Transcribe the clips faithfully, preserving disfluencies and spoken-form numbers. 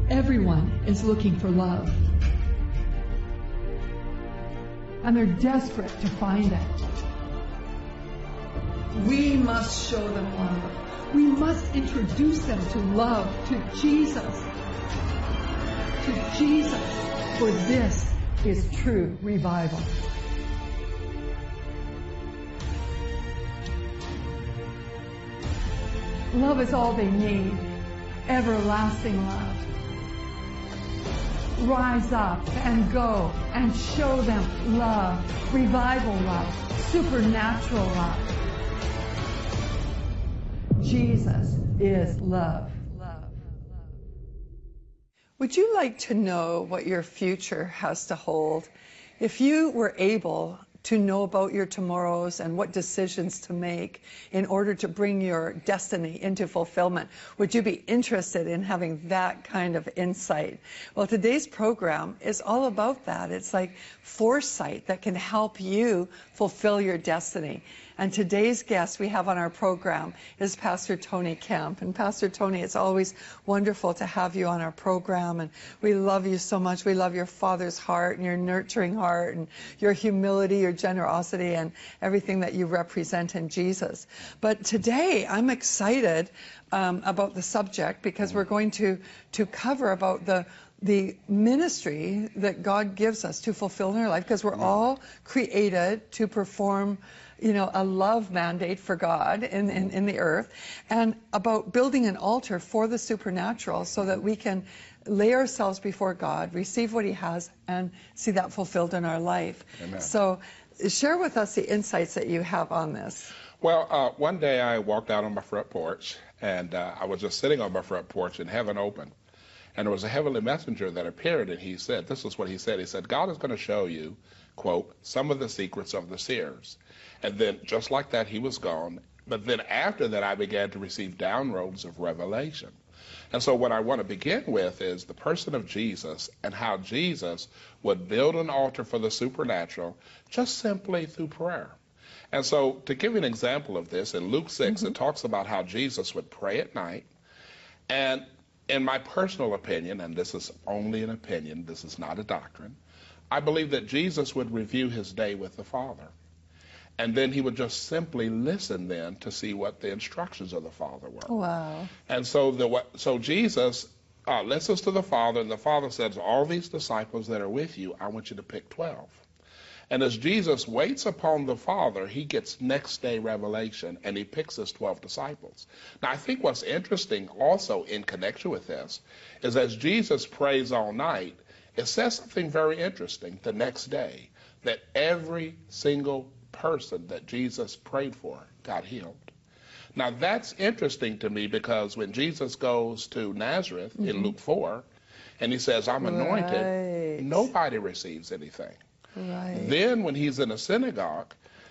Everyone is looking for love. And they're desperate to find it. We must show them love. We must introduce them to love, to Jesus. To Jesus. For this is true revival. Love is all they need. Everlasting love. Rise up and go and show them love, revival love, supernatural love. Jesus is love. Would you like to know what your future has to hold? If you were able to know about your tomorrows and what decisions to make in order to bring your destiny into fulfillment, would you be interested in having that kind of insight? Well, today's program is all about that. It's like foresight that can help you fulfill your destiny. And today's guest we have on our program is Pastor Tony Kemp. And Pastor Tony, it's always wonderful to have you on our program. And we love you so much. We love your father's heart and your nurturing heart and your humility, your generosity, and everything that you represent in Jesus. But today I'm excited um, about the subject because we're going to, to cover about the the ministry that God gives us to fulfill in our life, because we're all created to perform, you know, a love mandate for God in, in, in the earth, and about building an altar for the supernatural so that we can lay ourselves before God, receive what He has, and see that fulfilled in our life. Amen. So share with us the insights that you have on this. Well, uh, one day I walked out on my front porch, and uh, I was just sitting on my front porch, and heaven opened. And there was a heavenly messenger that appeared, and he said, this is what he said. He said, God is going to show you, quote, some of the secrets of the seers. And then just like that, he was gone. But then after that, I began to receive downloads of revelation. And so what I want to begin with is the person of Jesus and how Jesus would build an altar for the supernatural just simply through prayer. And so to give you an example of this, in Luke six, mm-hmm. it talks about how Jesus would pray at night. And in my personal opinion, and this is only an opinion, this is not a doctrine, I believe that Jesus would review his day with the Father. And then he would just simply listen then to see what the instructions of the Father were. Wow. And so the so Jesus uh, listens to the Father, and the Father says, all these disciples that are with you, I want you to pick twelve. And as Jesus waits upon the Father, he gets next day revelation, and he picks his twelve disciples. Now, I think what's interesting also in connection with this is as Jesus prays all night, it says something very interesting the next day, that every single person that Jesus prayed for got healed. Now, that's interesting to me because when Jesus goes to Nazareth mm-hmm. in Luke four, and he says, I'm anointed, right. nobody receives anything. Right. Then when he's in a synagogue,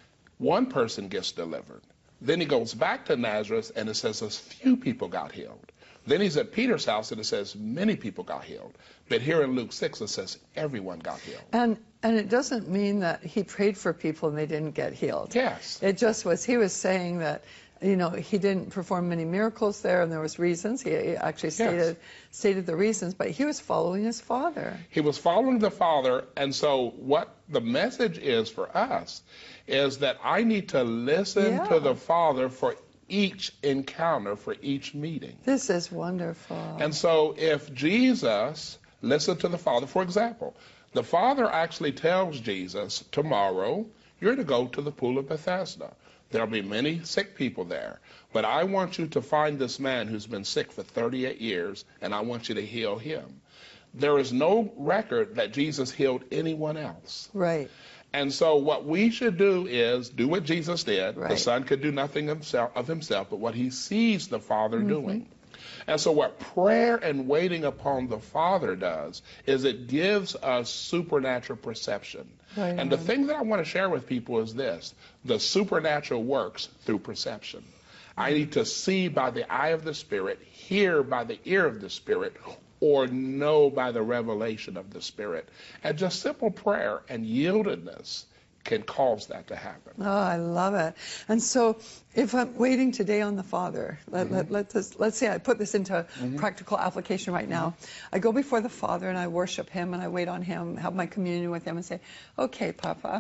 one person gets delivered. Then he goes back to Nazareth, and it says a few people got healed. Then he's at Peter's house, and it says many people got healed. But here in Luke six, it says everyone got healed. And and it doesn't mean that he prayed for people and they didn't get healed. Yes. It just was, he was saying that, you know, he didn't perform many miracles there, and there was reasons. He actually stated, yes. stated the reasons, but he was following his Father. He was following the Father, and so what the message is for us is that I need to listen yeah. to the Father for each encounter, for each meeting. This is wonderful. And so if Jesus listened to the Father, for example, the Father actually tells Jesus, tomorrow you're to go to the pool of Bethesda. There'll be many sick people there, but I want you to find this man who's been sick for thirty-eight years, and I want you to heal him. There is no record that Jesus healed anyone else. Right. And so what we should do is do what Jesus did. Right. The Son could do nothing himself, of himself, but what he sees the Father mm-hmm. doing. And so what prayer and waiting upon the Father does is it gives us supernatural perception. Right. And the thing that I want to share with people is this: the supernatural works through perception. I need to see by the eye of the Spirit, hear by the ear of the Spirit, or know by the revelation of the Spirit. And just simple prayer and yieldedness can cause that to happen. Oh, I love it. And so if I'm waiting today on the Father, let, mm-hmm. let, let this, let's say I put this into mm-hmm. practical application right now. Mm-hmm. I go before the Father and I worship Him and I wait on Him, have my communion with Him and say, okay, Papa,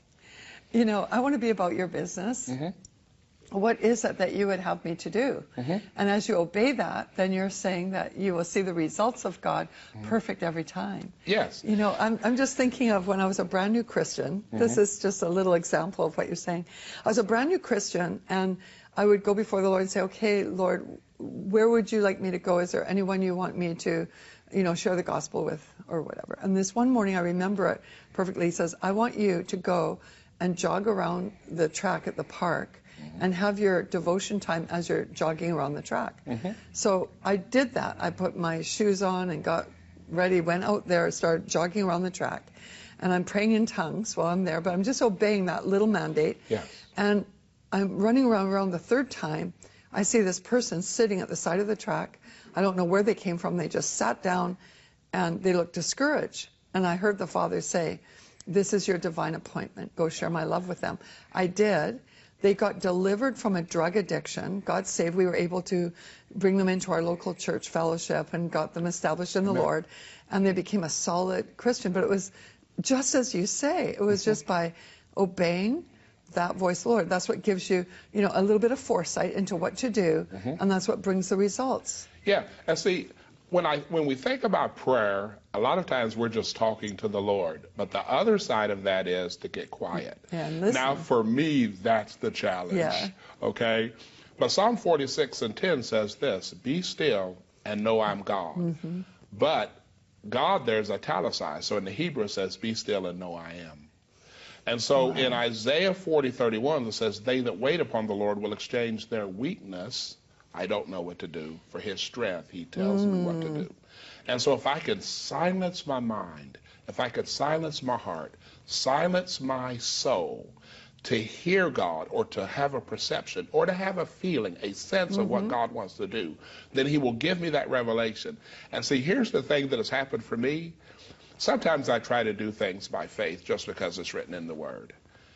you know, I want to be about your business. Mm-hmm. What is it that you would have me to do? Mm-hmm. And as you obey that, then you're saying that you will see the results of God mm-hmm. perfect every time. Yes. You know, I'm, I'm just thinking of when I was a brand new Christian. Mm-hmm. This is just a little example of what you're saying. I was a brand new Christian, and I would go before the Lord and say, okay, Lord, where would you like me to go? Is there anyone you want me to, you know, share the gospel with or whatever? And this one morning, I remember it perfectly. He says, I want you to go and jog around the track at the park and have your devotion time as you're jogging around the track. Mm-hmm. So I did that. I put my shoes on and got ready, went out there, started jogging around the track. And I'm praying in tongues while I'm there, but I'm just obeying that little mandate. Yes. And I'm running around around the third time. I see this person sitting at the side of the track. I don't know where they came from. They just sat down and they looked discouraged. And I heard the Father say, this is your divine appointment. Go share my love with them. I did. They got delivered from a drug addiction. God saved. We were able to bring them into our local church fellowship and got them established in the Amen. Lord. And they became a solid Christian. But it was just as you say. It was mm-hmm. just by obeying that voice, Lord. That's what gives you, you know, a little bit of foresight into what to do. Mm-hmm. And that's what brings the results. Yeah. And see, when I when we think about prayer, a lot of times we're just talking to the Lord. But the other side of that is to get quiet. Yeah, and listen. Now, for me, that's the challenge. Yeah. Okay? But Psalm forty-six and ten says this, be still and know I'm God. Mm-hmm. But God there's italicized. So in the Hebrew it says, be still and know I am. And so wow. in Isaiah forty thirty-one it says, they that wait upon the Lord will exchange their weakness, I don't know what to do, for his strength, he tells mm. me what to do. And so if I could silence my mind, if I could silence my heart, silence my soul to hear God or to have a perception or to have a feeling, a sense mm-hmm. of what God wants to do, then he will give me that revelation. And see, here's the thing that has happened for me. Sometimes I try to do things by faith just because it's written in the Word.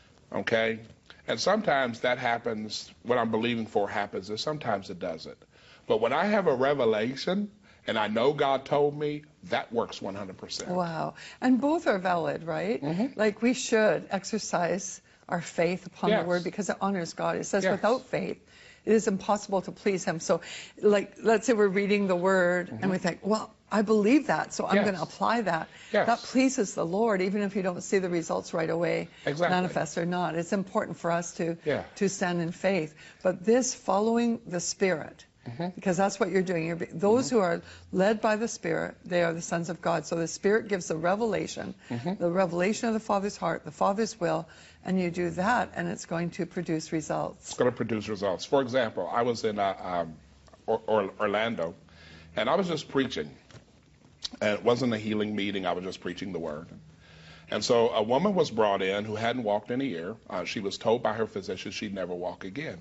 Okay? And sometimes that happens, what I'm believing for happens, and sometimes it doesn't. But when I have a revelation and I know God told me, that works one hundred percent. Wow. And both are valid, right? Mm-hmm. Like we should exercise our faith upon yes. the Word because it honors God. It says yes. without faith, it is impossible to please him. So like, let's say we're reading the Word mm-hmm. and we think, well, I believe that, so I'm yes. going to apply that. Yes. That pleases the Lord, even if you don't see the results right away, exactly. manifest or not. It's important for us to yeah. to stand in faith. But this following the Spirit, mm-hmm. because that's what you're doing. You're, those mm-hmm. who are led by the Spirit, they are the sons of God. So the Spirit gives the revelation, mm-hmm. the revelation of the Father's heart, the Father's will, and you do that, and it's going to produce results. It's going to produce results. For example, I was in uh, um, or, or Orlando, and I was just preaching. And it wasn't a healing meeting. I was just preaching the Word. And so a woman was brought in who hadn't walked in a year. Uh, she was told by her physician she'd never walk again.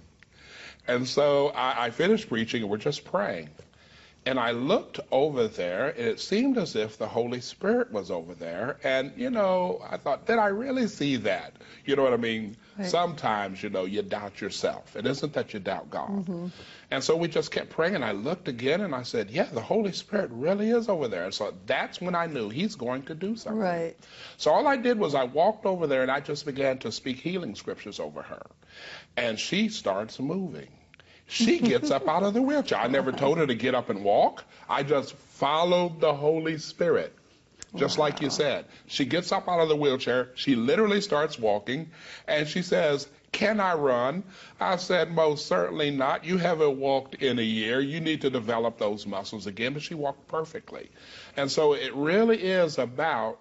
And so I, I finished preaching, and we're just praying. And I looked over there, and it seemed as if the Holy Spirit was over there. And, you know, I thought, did I really see that? You know what I mean? Right. Sometimes, you know, you doubt yourself. It isn't that you doubt God. Mm-hmm. And so we just kept praying, and I looked again, and I said, yeah, the Holy Spirit really is over there. And so that's when I knew he's going to do something. Right. So all I did was I walked over there, and I just began to speak healing scriptures over her. And she starts moving. She gets up out of the wheelchair. I never told her to get up and walk. I just followed the Holy Spirit, just wow. like you said. She gets up out of the wheelchair. She literally starts walking, and she says, can I run? I said, most certainly not. You haven't walked in a year. You need to develop those muscles again. But she walked perfectly. And so it really is about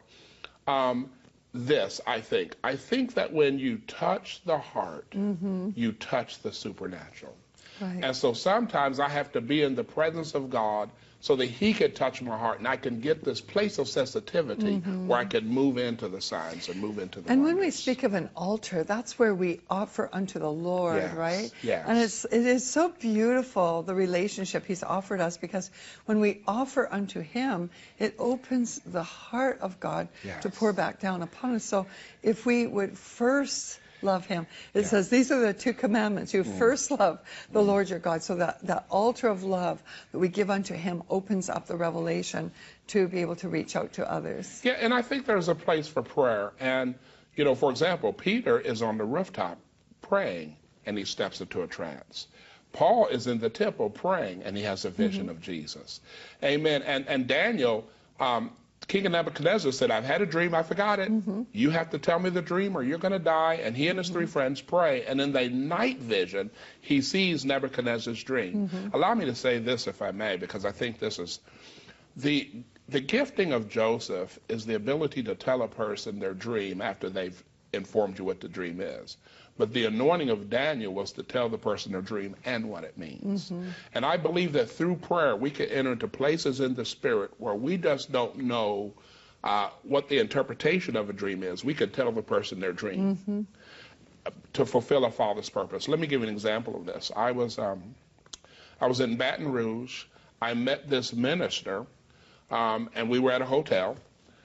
um, this, I think. I think that when you touch the heart, mm-hmm. you touch the supernatural. Right. And so sometimes I have to be in the presence of God so that he could touch my heart and I can get this place of sensitivity mm-hmm. where I can move into the signs and move into the And wonders. when we speak of an altar, that's where we offer unto the Lord, yes. right? Yes. And it's, it is so beautiful, the relationship he's offered us, because when we offer unto him, it opens the heart of God yes. to pour back down upon us. So if we would first love him. It yeah. says these are the two commandments. You mm. first love the mm. Lord your God. So that, that altar of love that we give unto him opens up the revelation to be able to reach out to others. Yeah, and I think there's a place for prayer. And, you know, for example, Peter is on the rooftop praying, and he steps into a trance. Paul is in the temple praying, and he has a vision mm-hmm. of Jesus. Amen. And, and Daniel... Um, King Nebuchadnezzar said, I've had a dream, I forgot it. Mm-hmm. You have to tell me the dream or you're going to die. And he and his mm-hmm. three friends pray. And in the night vision, he sees Nebuchadnezzar's dream. Mm-hmm. Allow me to say this, if I may, because I think this is the the gifting of Joseph is the ability to tell a person their dream after they've informed you what the dream is. But the anointing of Daniel was to tell the person their dream and what it means. Mm-hmm. And I believe that through prayer, we can enter into places in the spirit where we just don't know uh, what the interpretation of a dream is. We can tell the person their dream mm-hmm. to fulfill a Father's purpose. Let me give you an example of this. I was, um, I was in Baton Rouge. I met this minister, um, and we were at a hotel.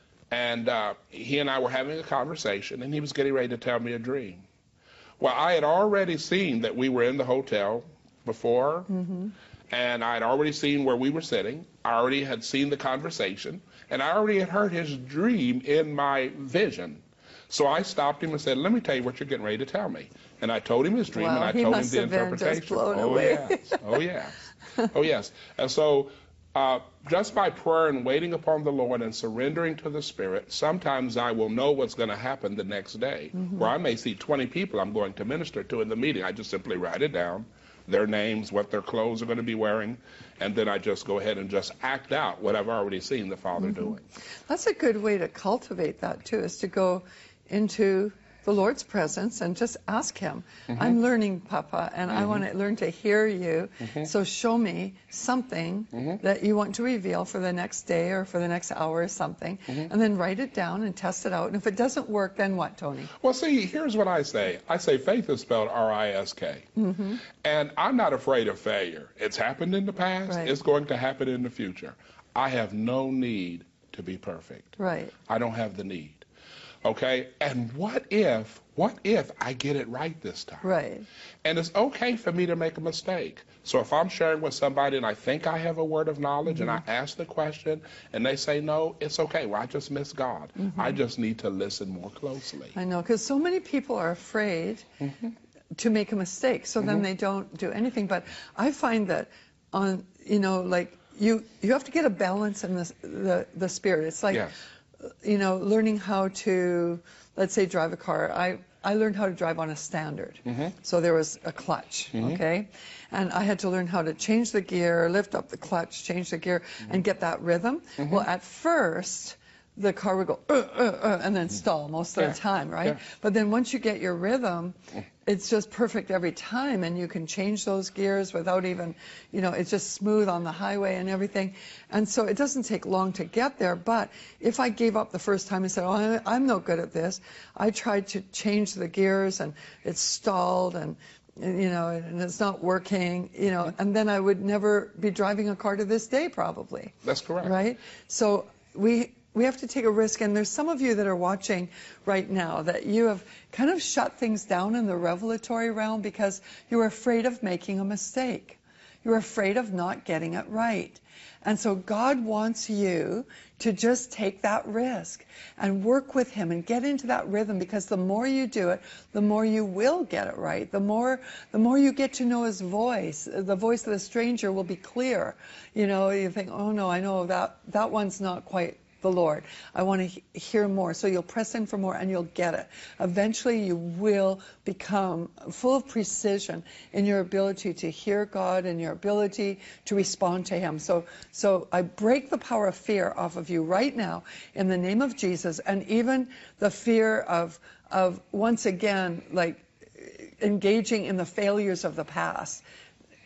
And uh, he and I were having a conversation, and he was getting ready to tell me a dream. Well, I had already seen that we were in the hotel before, mm-hmm. and I had already seen where we were sitting. I already had seen the conversation, and I already had heard his dream in my vision. So I stopped him and said, let me tell you what you're getting ready to tell me. And I told him his dream, wow, and I he told must him the have been interpretation. Just blown oh, away. yes. Oh, yes. Oh, yes. And so uh, just by prayer and waiting upon the Lord and surrendering to the Spirit, sometimes I will know what's going to happen the next day, mm-hmm. where I may see twenty people I'm going to minister to in the meeting. I just simply write it down, their names, what their clothes are going to be wearing, and then I just go ahead and just act out what I've already seen the Father mm-hmm. doing. That's a good way to cultivate that, too, is to go into the Lord's presence and just ask him, mm-hmm. I'm learning, Papa, and mm-hmm. I want to learn to hear you, mm-hmm. so show me something mm-hmm. that you want to reveal for the next day or for the next hour or something, mm-hmm. and then write it down and test it out. And if it doesn't work, then what, Tony? Well, see, here's what I say. I say faith is spelled R I S K. Mm-hmm. And I'm not afraid of failure. It's happened in the past. Right. It's going to happen in the future. I have no need to be perfect. Right. I don't have the need. Okay, and what if, what if I get it right this time? Right. And it's okay for me to make a mistake. So if I'm sharing with somebody and I think I have a word of knowledge mm-hmm. and I ask the question and they say no, it's okay. Well, I just miss God. Mm-hmm. I just need to listen more closely. I know, because so many people are afraid mm-hmm. to make a mistake, so mm-hmm. then they don't do anything. But I find that on, you know, like you, you have to get a balance in the, the, the spirit. It's like... Yes. You know, learning how to, let's say, drive a car. I, I learned how to drive on a standard. Mm-hmm. So there was a clutch, mm-hmm. okay? And I had to learn how to change the gear, lift up the clutch, change the gear, mm-hmm. and get that rhythm. Mm-hmm. Well, at first, the car would go, uh, uh, uh, and then stall most of yeah. the time, right? Yeah. But then once you get your rhythm, it's just perfect every time, and you can change those gears without even, you know, it's just smooth on the highway and everything. And so it doesn't take long to get there, but if I gave up the first time and said, oh, I'm no good at this, I tried to change the gears, and it's stalled, and you know, and it's not working, you know, and then I would never be driving a car to this day, probably. That's correct. Right? So we... We have to take a risk, and there's some of you that are watching right now that you have kind of shut things down in the revelatory realm because you're afraid of making a mistake. You're afraid of not getting it right. And so God wants you to just take that risk and work with him and get into that rhythm, because the more you do it, the more you will get it right. The more, the more you get to know his voice. The voice of the stranger will be clear. You know, you think, oh no, I know that, that one's not quite the Lord. I want to he- hear more. So you'll press in for more and you'll get it. Eventually you will become full of precision in your ability to hear God and your ability to respond to him. So, so I break the power of fear off of you right now in the name of Jesus, and even the fear of, of once again, like engaging in the failures of the past.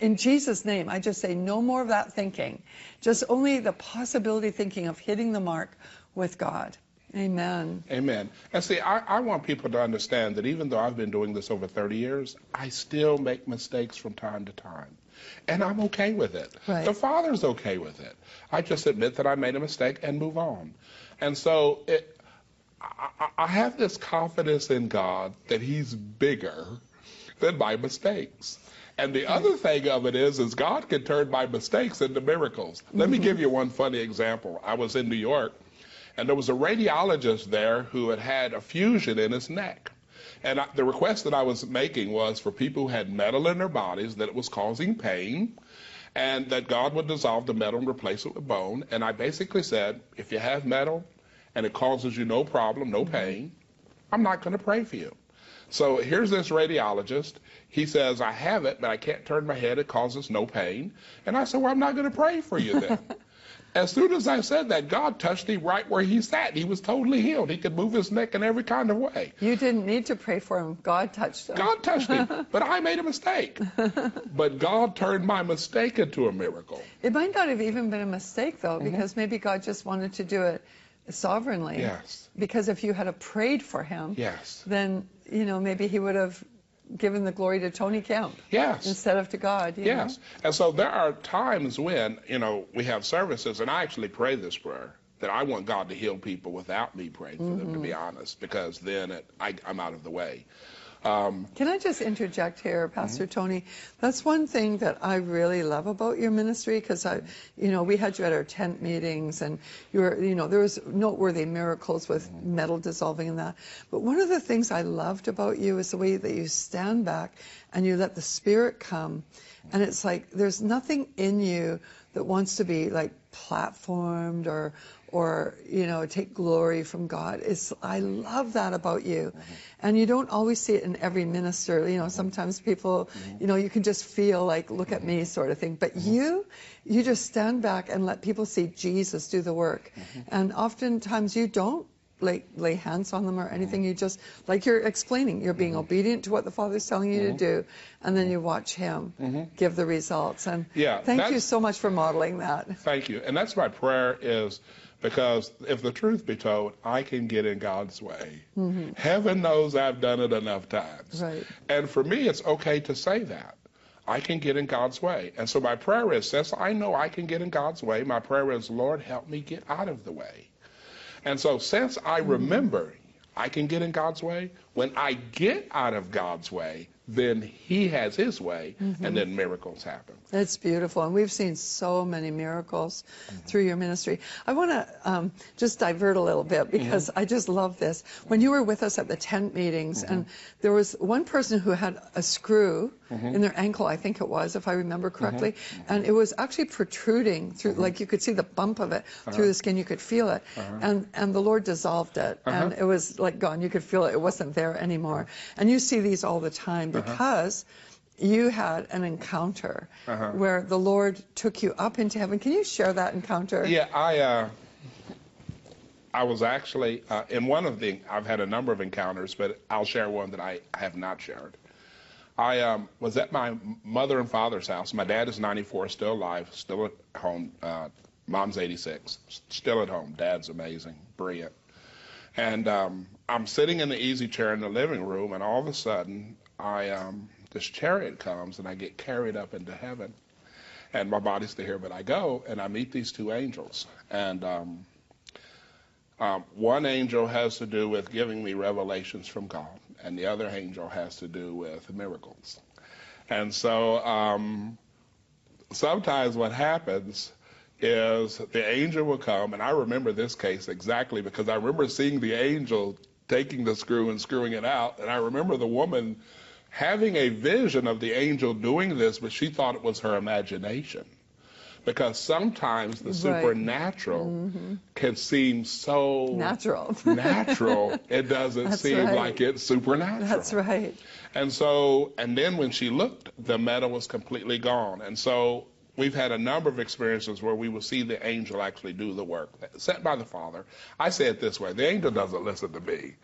in Jesus' name, I just say no more of that thinking. Just only the possibility thinking of hitting the mark with God. Amen. Amen. And see, I, I want people to understand that even though I've been doing this over thirty years, I still make mistakes from time to time. And I'm okay with it. Right. The Father's okay with it. I just admit that I made a mistake and move on. And so it, I, I have this confidence in God that he's bigger than my mistakes. And the other thing of it is, is God can turn my mistakes into miracles. Let me give you one funny example. I was in New York, and there was a radiologist there who had had a fusion in his neck. And I, the request that I was making was for people who had metal in their bodies, that it was causing pain, and that God would dissolve the metal and replace it with bone. And I basically said, if you have metal and it causes you no problem, no pain, I'm not going to pray for you. So here's this radiologist. He says, I have it, but I can't turn my head. It causes no pain. And I said, well, I'm not going to pray for you then. As soon as I said that, God touched him right where he sat. He was totally healed. He could move his neck in every kind of way. You didn't need to pray for him. God touched him. God touched him, but I made a mistake. But God turned my mistake into a miracle. It might not have even been a mistake, though, mm-hmm. because maybe God just wanted to do it sovereignly. Yes. Because if you had a prayed for him, yes. then, you know, maybe he would have given the glory to Tony Kemp. Yes. Instead of to God. You yes. know? And so there are times when, you know, we have services, and I actually pray this prayer, that I want God to heal people without me praying for mm-hmm. them, to be honest, because then it, I, I'm out of the way. Um, Can I just interject here, Pastor mm-hmm. Tony? That's one thing that I really love about your ministry, because I, you know, we had you at our tent meetings, and you were, you know, there was noteworthy miracles with mm-hmm. metal dissolving and that. But one of the things I loved about you is the way that you stand back and you let the Spirit come, and it's like there's nothing in you that wants to be like platformed or or, you know, take glory from God. It's, I love that about you. Mm-hmm. And you don't always see it in every minister. You know, sometimes people, mm-hmm. you know, you can just feel like, look at me sort of thing. But mm-hmm. you, you just stand back and let people see Jesus do the work. Mm-hmm. And oftentimes you don't lay, lay hands on them or anything. Mm-hmm. You just, like you're explaining, you're being mm-hmm. obedient to what the Father's telling you mm-hmm. to do. And then you watch him mm-hmm. give the results. And yeah, thank you so much for modeling that. Thank you. And that's my prayer is, because if the truth be told, I can get in God's way. Mm-hmm. Heaven knows I've done it enough times. Right. And for me, it's okay to say that. I can get in God's way. And so my prayer is, since I know I can get in God's way, my prayer is, Lord, help me get out of the way. And so since I mm-hmm. remember I can get in God's way, when I get out of God's way, then he has his way, mm-hmm. and then miracles happen. It's beautiful, and we've seen so many miracles mm-hmm. through your ministry. I want to um, just divert a little bit, because mm-hmm. I just love this. When you were with us at the tent meetings, mm-hmm. and there was one person who had a screw mm-hmm. in their ankle, I think it was, if I remember correctly, mm-hmm. and it was actually protruding through, mm-hmm. like you could see the bump of it uh-huh. through the skin, you could feel it, uh-huh. and, and the Lord dissolved it, uh-huh. and it was like gone. You could feel it. It wasn't there anymore. And you see these all the time, because uh-huh. you had an encounter uh-huh. where the Lord took you up into heaven. Can you share that encounter? Yeah, I uh, I was actually uh, in one of the, I've had a number of encounters, but I'll share one that I have not shared. I um, was at my mother and father's house. My dad is ninety-four, still alive, still at home. Uh, mom's eighty-six, still at home. Dad's amazing, brilliant. And um, I'm sitting in the easy chair in the living room, and all of a sudden, I um, this chariot comes, and I get carried up into heaven. And my body's still here, but I go, and I meet these two angels. And um, um, one angel has to do with giving me revelations from God, and the other angel has to do with miracles. And so um, sometimes what happens is the angel will come, and I remember this case exactly because I remember seeing the angel taking the screw and screwing it out, and I remember the woman having a vision of the angel doing this, but she thought it was her imagination. Because sometimes the right. supernatural mm-hmm. can seem so natural. natural, it doesn't That's seem right. like it's supernatural. That's right. And so, and then when she looked, the metal was completely gone. And so we've had a number of experiences where we will see the angel actually do the work sent by the Father. I say it this way, the angel doesn't listen to me.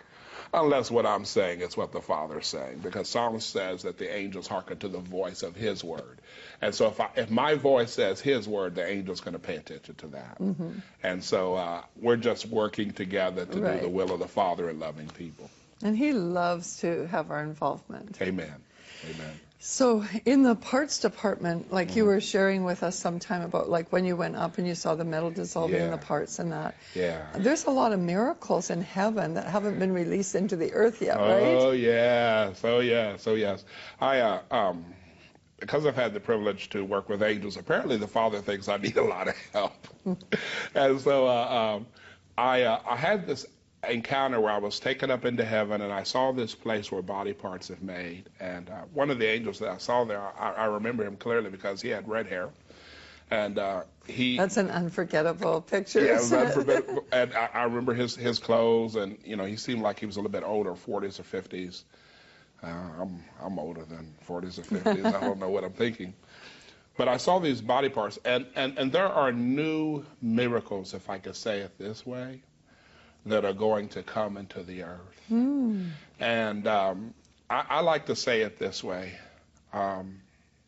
unless what I'm saying is what the Father's saying, because Psalm says that the angels hearken to the voice of his word. And so if I, if my voice says his word, the angel's going to pay attention to that. Mm-hmm. And so uh, we're just working together to Right. do the will of the Father and loving people. And he loves to have our involvement. Amen. Amen. So in the parts department, like you were sharing with us sometime about like when you went up and you saw the metal dissolving in Yeah. the parts and that. Yeah. There's a lot of miracles in heaven that haven't been released into the earth yet, right? Oh, yes. Oh, yes. Oh, yes. I, uh, um, because I've had the privilege to work with angels, apparently the Father thinks I need a lot of help. And so uh, um, I, uh, I had this encounter where I was taken up into heaven, and I saw this place where body parts have made. And uh, one of the angels that I saw there, I, I remember him clearly because he had red hair. And uh, he... That's an unforgettable picture. Yeah, it was isn't it? unforgettable. And I, I remember his, his clothes, and, you know, he seemed like he was a little bit older, forties or fifties. Uh, I'm, I'm older than forties or fifties. I don't know what I'm thinking. But I saw these body parts, and, and, and there are new miracles, if I could say it this way, that are going to come into the earth. Mm. And um, I, I like to say it this way. Um,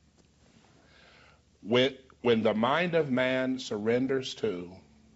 when, when the mind of man surrenders to,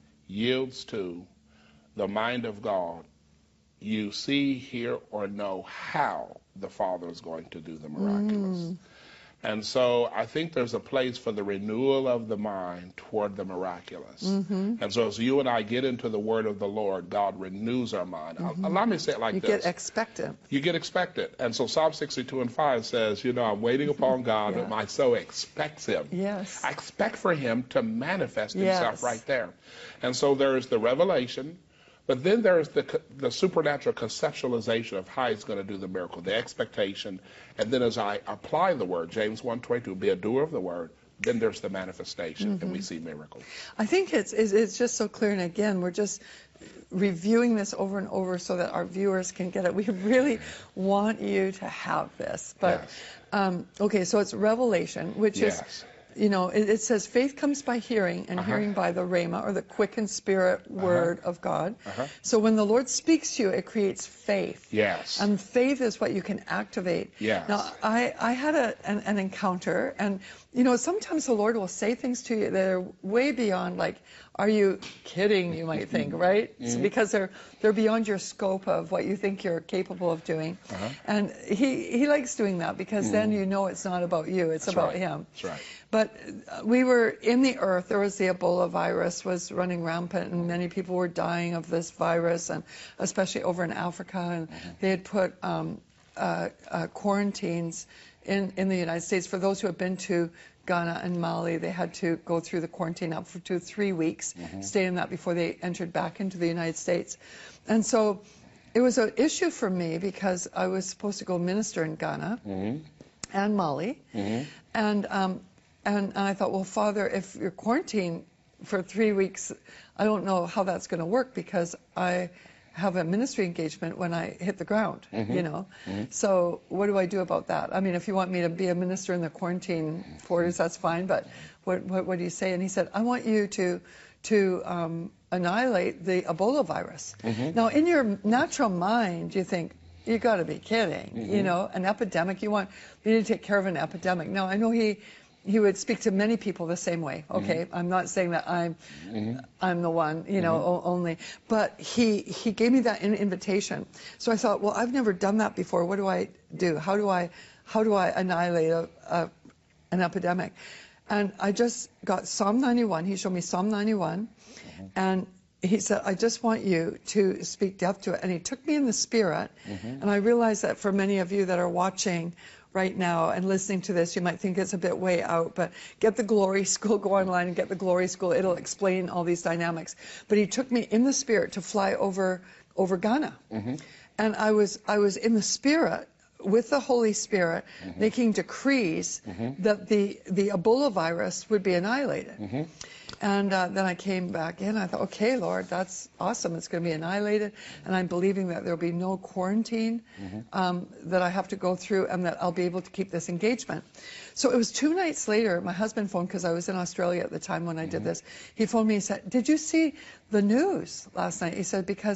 yields to the mind of God, you see, hear, or know how the Father is going to do the miraculous. Mm. And so I think there's a place for the renewal of the mind toward the miraculous. Mm-hmm. And so as you and I get into the word of the Lord, God renews our mind. Mm-hmm. Allow me to say it like you this. You get expectant. You get expectant. And so Psalm sixty-two and five says, you know, I'm waiting upon God, yeah. but my soul expects him. Yes. I expect for him to manifest himself yes. right there. And so there's the revelation. But then there's the the supernatural conceptualization of how he's going to do the miracle, the expectation. And then as I apply the word, James one twenty-two, be a doer of the word, then there's the manifestation, mm-hmm. and we see miracles. I think it's, it's it's just so clear. And again, we're just reviewing this over and over so that our viewers can get it. We really want you to have this. But, yes. um, okay, so it's revelation, which yes. is... You know, it, it says faith comes by hearing, and uh-huh. hearing by the rhema, or the quickened spirit word uh-huh. of God. Uh-huh. So when the Lord speaks to you, it creates faith. Yes. And faith is what you can activate. Yes. Now, I, I had a, an, an encounter, and, you know, sometimes the Lord will say things to you that are way beyond, like, are you kidding, you might think, right? Mm-hmm. So because they're they're beyond your scope of what you think you're capable of doing. Uh-huh. And he, he likes doing that because mm-hmm. then you know it's not about you, it's That's about right. him. That's right. But we were in the earth, there was the Ebola virus was running rampant, and many people were dying of this virus, and especially over in Africa. And mm-hmm. they had put um, uh, uh, quarantines in, in the United States. For those who have been to Ghana and Mali, they had to go through the quarantine up for two, three weeks, mm-hmm. stay in that before they entered back into the United States. And so it was an issue for me because I was supposed to go minister in Ghana mm-hmm. and Mali. Mm-hmm. And, um, and, and I thought, well, Father, if you're quarantined for three weeks, I don't know how that's going to work because I have a ministry engagement when I hit the ground, mm-hmm. you know. Mm-hmm. So what do I do about that? I mean, if you want me to be a minister in the quarantine quarters, that's fine, but what, what, what do you say? And he said, I want you to, to um, annihilate the Ebola virus. Mm-hmm. Now, in your natural mind, you think, you got to be kidding, mm-hmm. you know, an epidemic, you want you need to take care of an epidemic. Now, I know he he would speak to many people the same way. Okay, mm-hmm. I'm not saying that I'm mm-hmm. I'm the one, you know, mm-hmm. o- only, but he he gave me that in- invitation. So I thought, well, I've never done that before. What do I do? How do I how do I annihilate a, a an epidemic? And I just got Psalm ninety-one. He showed me Psalm ninety-one, mm-hmm. and he said, I just want you to speak death to it. And he took me in the spirit, mm-hmm. and I realize that for many of you that are watching right now and listening to this, you might think it's a bit way out, but get the Glory School, go online and get the Glory School. It'll explain all these dynamics. But he took me in the spirit to fly over over Ghana. Mm-hmm. And I was I was in the spirit with the Holy Spirit, mm-hmm. making decrees mm-hmm. that the, the Ebola virus would be annihilated. Mm-hmm. And uh, then I came back in. I thought, okay, Lord, that's awesome. It's going to be annihilated. And I'm believing that there'll be no quarantine mm-hmm. um, that I have to go through and that I'll be able to keep this engagement. So it was two nights later, my husband phoned, because I was in Australia at the time when I mm-hmm. did this. He phoned me and said, did you see the news last night? He said, because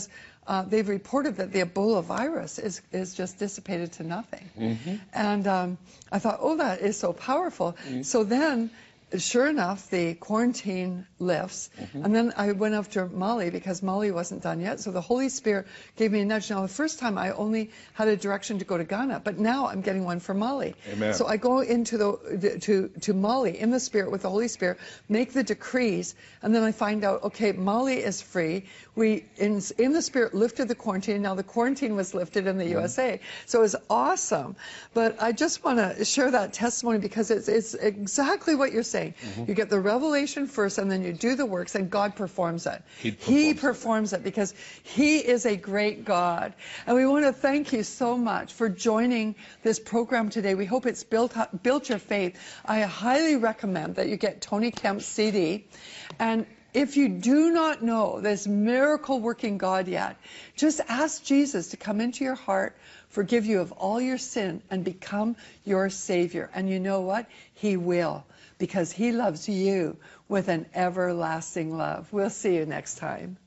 uh, they've reported that the Ebola virus is, is just dissipated to nothing. Mm-hmm. And um, I thought, oh, that is so powerful. Mm-hmm. So then, sure enough, the quarantine lifts. Mm-hmm. And then I went after Mali because Mali wasn't done yet. So the Holy Spirit gave me a nudge. Now, the first time I only had a direction to go to Ghana, but now I'm getting one for Mali. Amen. So I go into the to to Mali in the Spirit with the Holy Spirit, make the decrees, and then I find out, okay, Mali is free. We in in the Spirit lifted the quarantine. Now the quarantine was lifted in the mm-hmm. U S A. So it was awesome. But I just want to share that testimony because it's it's exactly what you're saying. Mm-hmm. You get the revelation first, and then you do the works, and God performs it. He performs, he performs it. it because He is a great God. And we want to thank you so much for joining this program today. We hope it's built up, built your faith. I highly recommend that you get Tony Kemp's C D. And if you do not know this miracle-working God yet, just ask Jesus to come into your heart, forgive you of all your sin, and become your Savior. And you know what? He will, because He loves you with an everlasting love. We'll see you next time.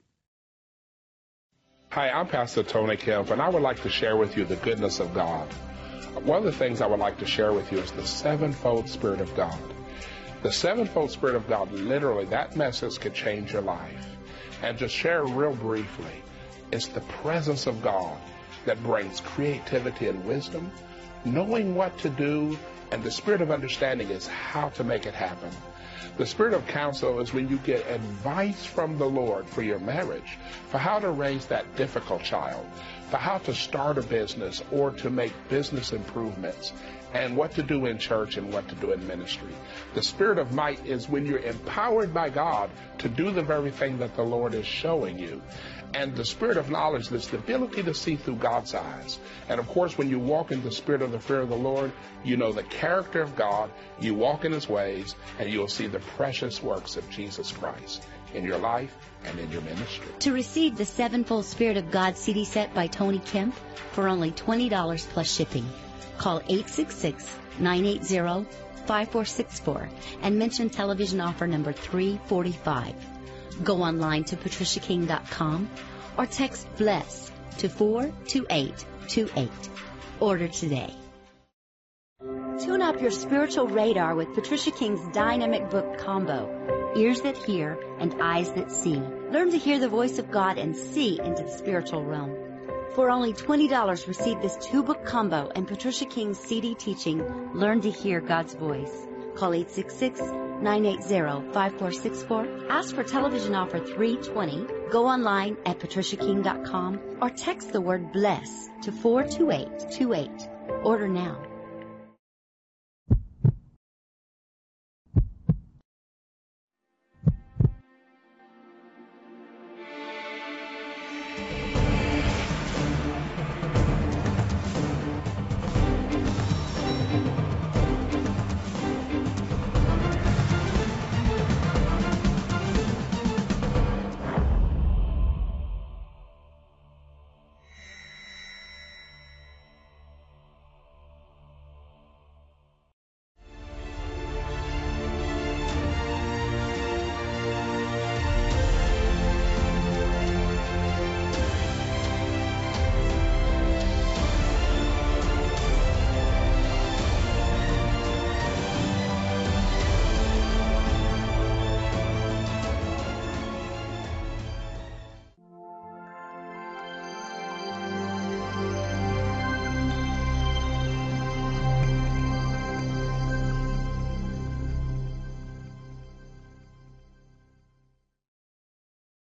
Hi, I'm Pastor Tony Kemp, and I would like to share with you the goodness of God. One of the things I would like to share with you is the sevenfold Spirit of God. The sevenfold Spirit of God, literally, that message could change your life. And to share real briefly, it's the presence of God that brings creativity and wisdom, knowing what to do, and the spirit of understanding is how to make it happen. The spirit of counsel is when you get advice from the Lord for your marriage, for how to raise that difficult child, for how to start a business or to make business improvements, and what to do in church and what to do in ministry. The spirit of might is when you're empowered by God to do the very thing that the Lord is showing you. And the spirit of knowledge is the ability to see through God's eyes. And of course, when you walk in the spirit of the fear of the Lord, you know the character of God, you walk in His ways, and you'll see the precious works of Jesus Christ in your life and in your ministry. To receive the Sevenfold Spirit of God C D set by Tony Kemp for only twenty dollars plus shipping, call eight six six, nine eight zero, five four six four and mention television offer number three forty-five. Go online to patricia king dot com or text BLESS to four two eight two eight. Order today. Tune up your spiritual radar with Patricia King's dynamic book combo, Ears That Hear and Eyes That See. Learn to hear the voice of God and see into the spiritual realm. For only twenty dollars, receive this two-book combo and Patricia King's C D teaching, Learn to Hear God's Voice. Call eight six six, nine eight zero, five four six four. Ask for television offer three twenty. Go online at patricia king dot com or text the word BLESS to four two eight two eight. Order now.